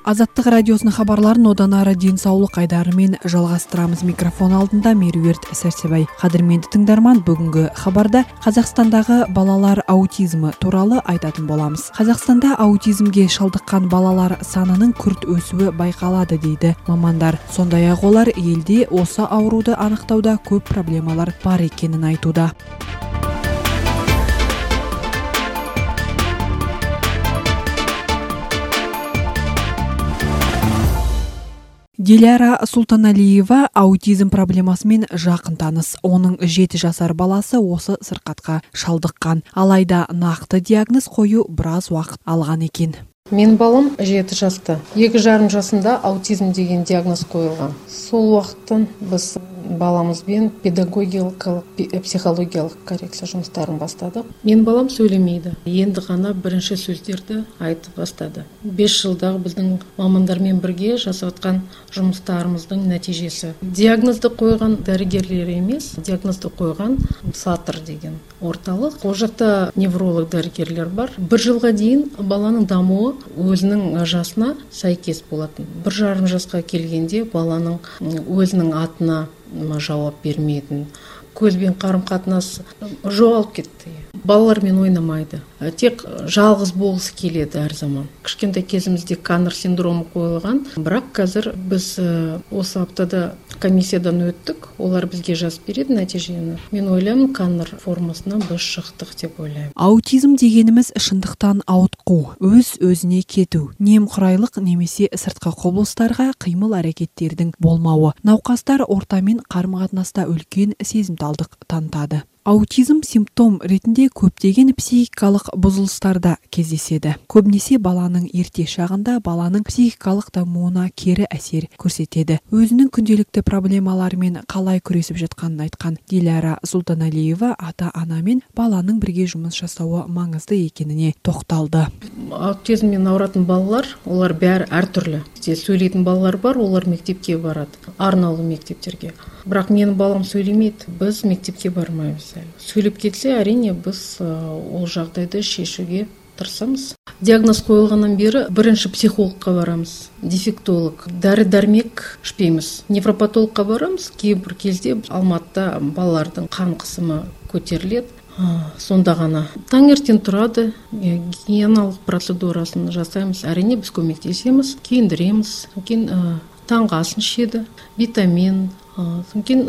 Азаттық радиосының хабарларын одан ары денсаулық айдарымен жалғастырамыз. Микрофон алдында Меруерт Сәрсебай. Қадірменді тыңдарман, бүгінгі хабарда Қазақстандағы балалар аутизмі туралы айтатын боламыз. Қазақстанда аутизмге шалдыққан балалар санының күрт өсуі байқалады дейді мамандар. Сондай-ақ олар елде осы ауруды анықтауда көп проблемалар бар екенін айтуда. Диляра Султаналиева аутизм проблемасымен жақын таныс. Оның 7 жасар баласы осы сырқатқа шалдыққан. Алайда нақты диагноз қою біраз уақыт алған екен. Мен балам 7 жаста. 2,5 жасында аутизм деген диагноз қойылған. Сол уақыттан біз баламызбен педагогикалық, психологиялық коррекция жұмыстарын бастадық. Мен балам сөйлемейді. Енді ғана бірінші сөздерді айтып бастады. 5 жылдағы біздің мамандармен бірге жасатқан жұмыстарымыздың нәтижесі. Диагнозды қойған дәрігерлер емес, диагнозды қойған Сатыр деген орталық. Ол жақта невролог дәрігерлер бар. 1 жылға дейін баланың дамуы өзінің жасына сәйкес болатын. 1,5 жасқа келгенде баланың өзінің атына жауап бермейтін, көзбен қарым-қатынас жоғалып кетті. Балалармен ойнамайды. Тек жалғыз болғысы келеді әр заман. Кішкентай кезімізде Каннер синдромы қойылған, бірақ қазір біз осы аптада комиссиядан өттік. Олар бізге жазып береді нәтижені. Мен ойлаймын, Каннер формасына біз шықтық деп ойлаймын. Аутизм дегеніміз шындықтан ауытқу, өз-өзіне кету, немқұрайлық немесе сыртқы құбылыстарға қимыл әрекеттердің болмауы. Науқастар ортамен қарым-қатынаста үлкен сезімталдық танытады. Аутизм симптом ретінде көптеген психикалық бұзылыстарда кездеседі. Көбінесе баланың ерте шағында баланың психикалық дамуына кері әсер көрсетеді. Өзінің күнделікті проблемаларымен қалай күресіп жатқанын айтқан Диляра Султаналиева ата-ана мен баланың бірге жұмыс жасауы маңызды екеніне тоқталды. Аутизммен ауыратын балалар, олар бәрі әртүрлі. Сөйлейтін балалар бар, олар мектепке барады, арнаулы мектептерге. Бірақ менің балам сөйлемейді, біз мектепке бармаймыз. Сөйлеп кетсе, әрине біз ол жағдайды шешуге тырысамыз. Диагноз қойылғаннан бері бірінші психологқа барамыз, дефектолог, дәрі-дәрмек ішпейміз. Невропатологқа барамыз, кейбір кезде Алматыда балалардың қан қысымы көтеріледі. Сонда ғана таңертең тұрады, гигиеналық процедурасын жасаймыз. Әрине біз көмектесеміз, киіндіреміз, кейін таңғы асын ішеді, витамин, кейін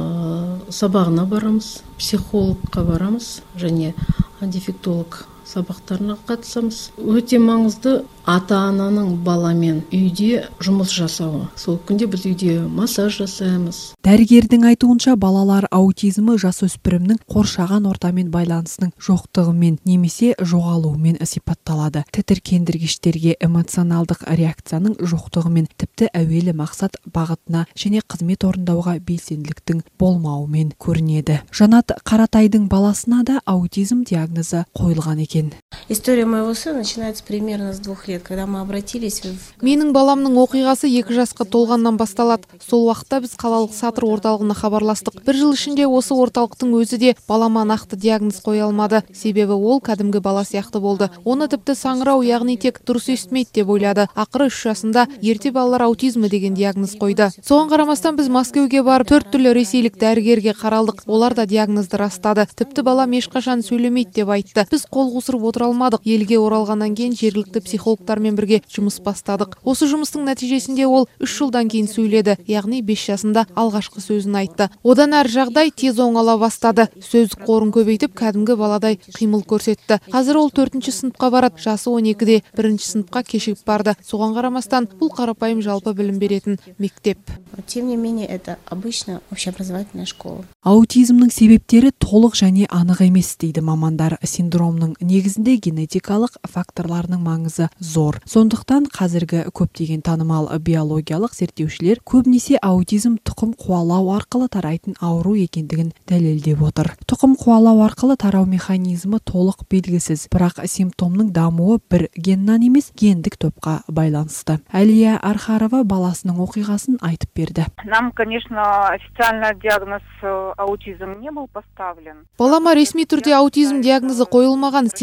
сабағына барамыз, психологқа барамыз және дефектолог сабақтарына қатысамыз. Өте маңызды ата-ананың баламен үйде жұмыс жасауы. Сол күнде біз үйде массаж жасаймыз. Дәрігердің айтуынша балалар аутизмі жасөспірімнің қоршаған ортамен байланысының жоқтығымен немесе жоғалуымен сипатталады. Тітіркендіргіштерге эмоционалдық реакцияның жоқтығымен, тіпті әуелі мақсат бағытына және қызмет орындауға белсенділіктің болмауымен көрінеді. Жанат Қаратайдың баласына да аутизм диагнозы қойылған екен. История моего сына начинается примерно с 2 лет, когда мы обратились в... Менің баламның оқиғасы 2 жасқа толғаннан басталады. Сол уақытта біз қалалық Сатыр орталығына хабарластық. 1 жыл ішінде осы орталықтың өзі де балама нақты диагноз қоя алмады. Себебі ол кәдімгі бала сияқты болды. Оны тіпті саңырау, яғни тек дұрыс естімейді деп ойлады. Ақыры 3 жасында ерте балалар аутизмі деген диагноз қойды. Соған қарамастан біз Мәскеуге барып 4 түрлі ресейлік дәрігерге қаралдық. Олар да диагнозды растады. Тіпті балам ешқашан сөйлемейді деп айтты. Біз қол қусырып отыра алмадық. Елге оралғаннан кейін жергілікті психологтармен бірге жұмыс бастадық. Осы жұмыстың нәтижесінде ол 3 жылдан кейін сөйледі, яғни 5 жасында алғашқы сөзін айтты. Одан әр жағдай тез оңала бастады. Сөздік қорын көбейтіп, кәдімгі баладай қимыл көрсетті. Қазір ол 4-ші сыныпқа барады, жасы 12-де, 1-ші сыныпқа кешігіп барды. Соған қарамастан бұл қарапайым жалпы білім беретін мектеп. Тем не менее, это обычная общеобразовательная школа. Аутизмнің себептері толық және анық емес дейді мамандар. Синдромның негізінде генетикалық факторларының маңызы зор. Сондықтан қазіргі көптеген танымал биологиялық зерттеушілер көбінесе аутизм тұқым қуалау арқылы тарайтын ауру екендігін дәлелдеп отыр. Тұқым қуалау арқылы тарау механизмі толық белгісіз, бірақ симптомның дамуы бір геннан емес, гендік топқа байланысты. Әлия Архарова баласының оқиғасын айтып берді. Нам, конечно, официально диагноз аутизм не был поставлен. Балама ресми түрде аутизм диагнозы қойылмаған,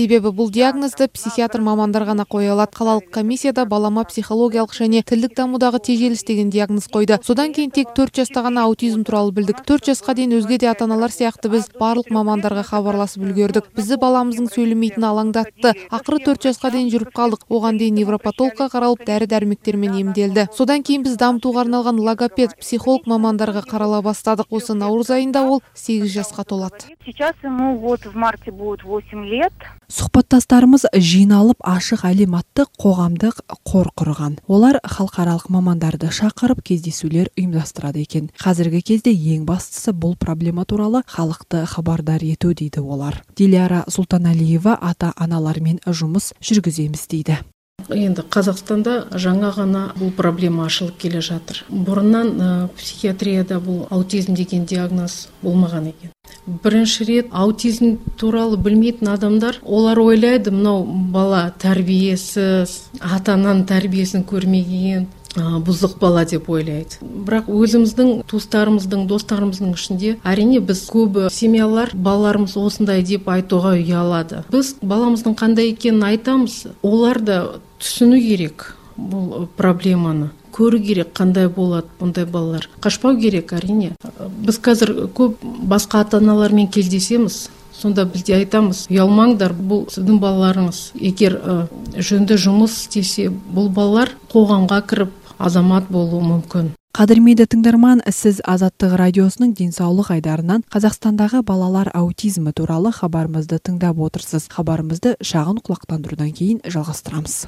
Себебі бұл диагнозды психиатр мамандар ғана қоя алады. Қалалық комиссияда балама психологиялық және тілдік дамудағы тежеліс деген диагноз қойды. Содан кейін тек 4 жаста ғана аутизм туралы білдік. 4 жасқа дейін өзге де ата-аналар сияқты біз барлық мамандарға хабарласып үлгердік. Бізді баламыздың сөйлемейтіні алаңдатты. Ақыры 4 жасқа дейін жүріп қалдық. Оған дейін невропатологқа қаралып, дәрі-дәрмектермен емделді. Содан кейін біз дамытуға арналған логопед, психолог мамандарға қарала бастадық. Осы наурыз айында ол 8 жасқа толады. Сейчас ему вот в марте будет 8 лет. Сұхбаттастарымыз жиналып ашық әлем атты қоғамдық қор құрған. Олар халықаралық мамандарды шақырып кездесулер ұйымдастырады екен. Қазіргі кезде ең бастысы бұл проблема туралы халықты хабардар ету дейді олар. Диляра Султаналиева ата-аналармен жұмыс жүргіземіз дейді. Енді Қазақстанда жаңа ғана бұл проблема ашылып келе жатыр. Бұрыннан психиатрияда бұл аутизм деген диагноз болмаған екен. Бірінші рет аутизм туралы білмейтін адамдар, олар ойлайды, мынау бала тәрбиесіз, ата-ананың тәрбиесін көрмеген, бұзық бала деп ойлайды. Бірақ өзіміздің туыстарымыздың, достарымыздың ішінде әрине біз көбі семьялар балаларымыз осындай деп айтуға ұялады. Біз баламыздың қандай екенін айтамыз, олар да түсіну керек бұл проблеманы. Көру керек, қандай болады бұндай балалар. Қашпау керек, әрине. Біз қазір көп басқа ата-аналармен кездесеміз. Сонда бізде айтамыз, ұялмаңдар, бұл сіздің балаларыңыз. Егер жөнді жұмыс істесе, бұл балалар қоғамға кіріп азамат болуы мүмкін. Қадірменді тыңдарман, сіз Азаттық радиосының денсаулық айдарынан Қазақстандағы балалар аутизмі туралы хабарымызды тыңдап отырсыз. Хабарымызды шағын құлақтандырудан кейін жалғастырамыз.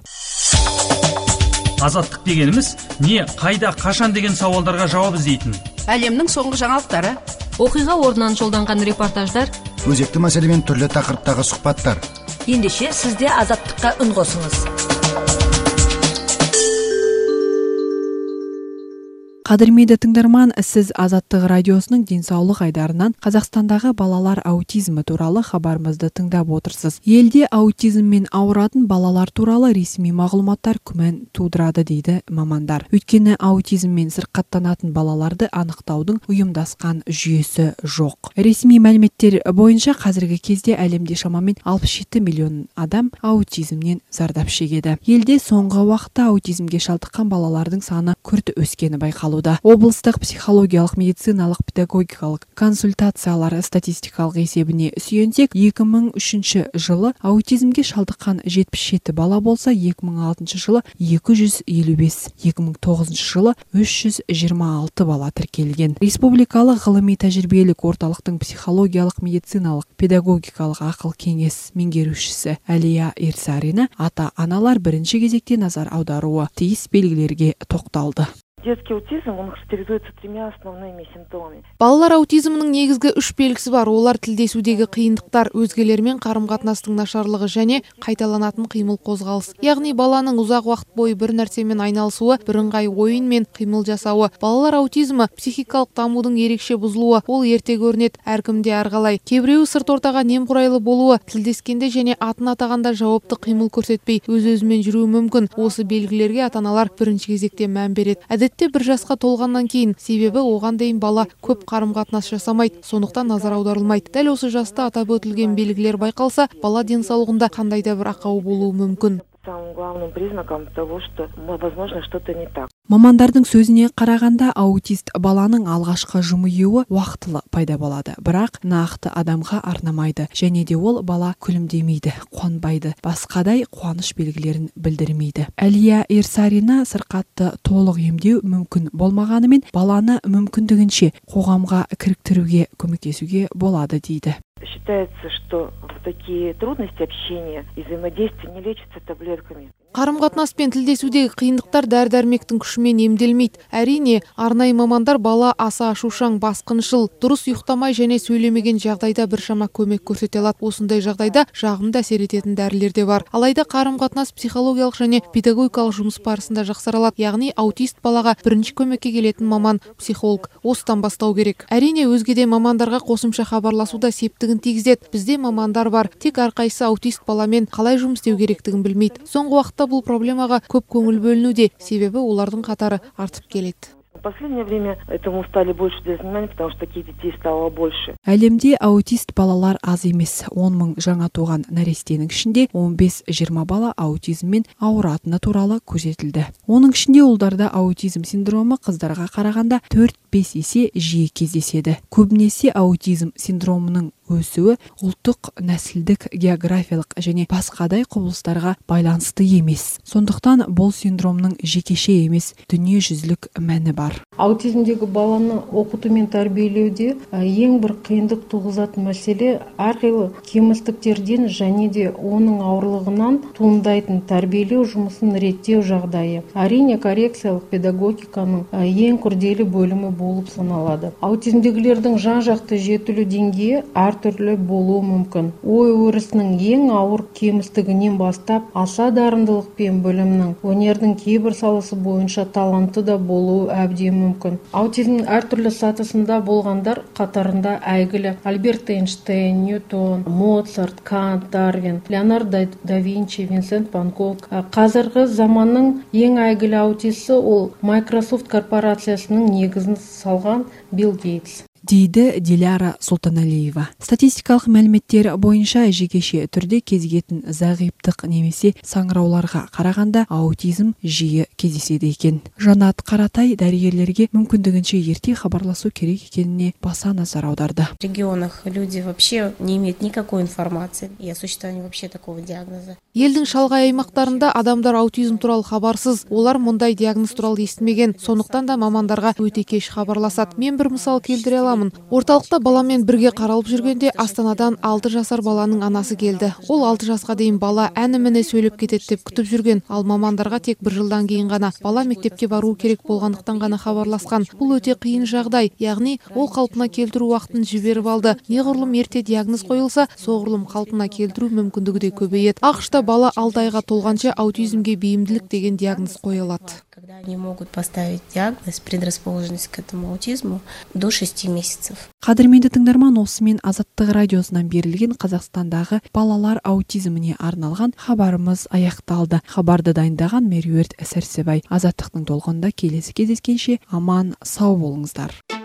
Азаттық дегеніміз не, қайда, қашан деген сауалдарға жауап іздейтін. Әлемнің соңғы жаңалықтары, оқиға орнынан жолданған репортаждар, өзекті мәселемен түрлі тақырыптағы сұхбаттар. ендеше сізде Азаттыққа үн қосыңыз. Қадірменді тыңдарман, сіз Азаттық радиосының денсаулық айдарынан Қазақстандағы балалар аутизмі туралы хабарымызды тыңдап отырсыз. Елде аутизммен ауыратын балалар туралы ресми мағлұматтар күмән тудырады дейді мамандар. Өйткені аутизммен сырқаттанатын балаларды анықтаудың ұйымдасқан жүйесі жоқ. Ресми мәліметтер бойынша қазіргі кезде әлемде шамамен 67 миллион адам аутизмнен зардап шегеді. Елде соңғы уақытта аутизмге шалдыққан балалардың саны күрт өскені байқалуда. Облыстық психологиялық медициналық педагогикалық консультациялар статистикалық есебіне сүйенсек, 2003 жылы аутизмге шалдыққан 77 бала болса, 2006 жылы 255, 2009 жылы 326 бала тіркелген. Республикалық ғылыми тәжірибелік орталықтың психологиялық медициналық педагогикалық ақыл кеңес меңгерушісі Әлия Ирсарина ата-аналар бірінші кезекте назар аударуы тиіс белгілерге тоқталды. Детский аутизм, он характеризуется 3 основными симптомами. Балалар аутизмінің негізгі 3 белгісі бар. Олар тілдесудегі қиындықтар, өзгелермен қарым-қатынастың нашарлығы және қайталанатын қимыл қозғалыс. Яғни баланың ұзақ уақыт бойы бір нәрсемен айналысуы, бірыңғай ойын мен қимыл жасауы. Балалар аутизмі психикалық дамудың ерекше бұзылуы, ол ерте көрінеді, әркімде әрқалай. Кейбіреуі сырт ортаға немқұрайлы болуы, тілдескенде және атын атағанда жауапты қимыл көрсетпей, өз-өзімен жүруі мүмкін. Осы белгілерге ата-аналар бірінші кезекте мән береді. Әдетте 1 жасқа толғаннан кейін, себебі оған дейін бала көп қарым-қатынас жасамайды, сондықтан назар аударылмайды. Дәл осы жаста атап өтілген белгілер байқалса, бала денсаулығында қандай да бір ақау болуы мүмкін. Самым главным признаком того, что, возможно, что-то не так. Мамандардың сөзіне қарағанда, аутист баланың алғашқы жымиюы уақытылы пайда болады, бірақ нақты адамға арнамайды, және де ол бала күлімдемейді, қуанбайды, басқадай қуаныш белгілерін білдірмейді. Әлия Ирсарина сырқатты толық емдеу мүмкін болмағанымен, баланы мүмкіндігінше қоғамға кіріктіруге көмектесуге болады дейді. Считается, что такие трудности общения и взаимодействия не лечатся таблетками. Қарым-қатынас пен тілдесудегі қиындықтар дәрі-дәрмектің күшімен емделмейді. Әрине, арнайы мамандар бала аса ашушаң, басқыншыл, дұрыс ұйықтамай және сөйлемеген жағдайда біршама көмек көрсете алады. Осындай жағдайда жағымды әсер ететін дәрілер де бар. Алайда қарым-қатынас психологиялық және педагогикалық жұмыс барысында жақсарылады. Яғни аутист балаға бірінші көмекке келетін маман психолог. Осыдан бастау керек. Әрине, өзге де мамандарға қосымша хабарласуда септігін тигізеді. Бізде мамандар бар, тек әрқайсысы аутист баламен қалай жұмыс істеу керектігін білмейді. Соңғы уақытта бұл проблемаға көп көңіл бөлінуде, себебі олардың қатары артып келеді. последнее время этому стали больше уделять внимание, потому что таких детей стало больше. Әлемде аутист балалар аз емес. 10 мың жаңа туған нәрестенің ішінде 15-20 бала аутизммен ауыратыны туралы көрсетілді. Оның ішінде ұлдарда аутизм синдромы қыздарға қарағанда 4-5 есе жиі кездеседі. Көбінесе аутизм синдромының өсуі ұлттық, нәсілдік, географиялық және басқадай құбылыстарға байланысты емес. Сондықтан бұл синдромның жекеше емес, дүниежүзілік мәні бар. Аутизмдегі баланы оқыту мен тәрбиелеуде ең бір қиындық туғызатын мәселе әрқилы кемістіктерден және де оның ауырлығынан туындайтын тәрбиелеу жұмысын реттеу жағдайы. Әрине, коррекциялық педагогиканың ең күрделі бөлімі болып саналады. Аутизмдегілердің жан-жақты жетілу деңгейі әртүрлі болуы мүмкін. Ой өрісінің ең ауыр кемістігінен бастап, аса дарындылық пен білімнің, өнердің кейбір саласы бойынша таланты да болуы әбден мүмкін. Аутизмнің әртүрлі сатысында болғандар қатарында әйгілі Альберт Эйнштейн, Ньютон, Моцарт, Кант, Дарвин, Леонардо да Винчи, Винсент ван Гог. Қазіргі заманның ең әйгілі аутисті ол Microsoft корпорациясының негізін салған Билл Гейтс, дейді Диляра Сұлтаналиева. Статистикалық мәліметтер бойынша жекеше түрде кезігетін зағиптық немесе саңырауларға қарағанда аутизм жиі кездеседі екен. Жанат Қаратай дәрігерлерге мүмкіндігінше ерте хабарласу керек екеніне баса назар аударды. В регионах люди вообще не имеют никакой информации и о существовании вообще такого диагноза. Елдің шалғай аймақтарында адамдар аутизм туралы хабарсыз, олар мұндай диагноз туралы естімеген, сондықтан да мамандарға өте кеш хабарласады. Мен бір мысал келтіре аламын. Орталықта баламен бірге қаралып жүргенде Астанадан 6 жасар баланың анасы келді. Ол 6 жасқа дейін бала әні-міне сөйлеп кетеді деп күтіп жүрген, ал мамандарға тек 1 жылдан кейін ғана бала мектепке бару керек болғандықтан ғана хабарласқан. Бұл өте қиын жағдай, яғни ол қалпына келтіру уақытын жіберіп алды. Неғұрлым ерте диагноз қойылса, соғұрлым қалпына келтіру мүмкіндігі де көбейеді. ақш-та бала 6 айға толғанша аутизмге бейімділік деген диагноз қойылады. Когда они могут поставить диагноз, предрасположенность к этому аутизму, до 6 месяцев. Қадірменді тыңдарман, осымен Азаттық радиосынан берілген Қазақстандағы балалар аутизміне арналған хабарымыз аяқталды. Хабарды дайындаған Меруерт Сәрсебай. Азаттықтың толқынында келесі кездескенше аман сау болыңыздар.